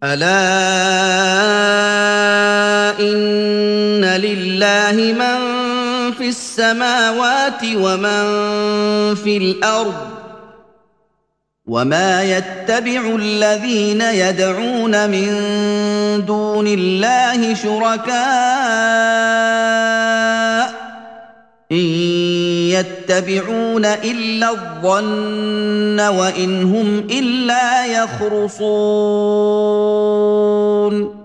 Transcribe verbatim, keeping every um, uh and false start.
ألا إن لله من في السماوات ومن في الأرض وما يتبع الذين يدعون من دون الله شركاء إن يتبعون إلا الظن وإن هم إلا يخرصون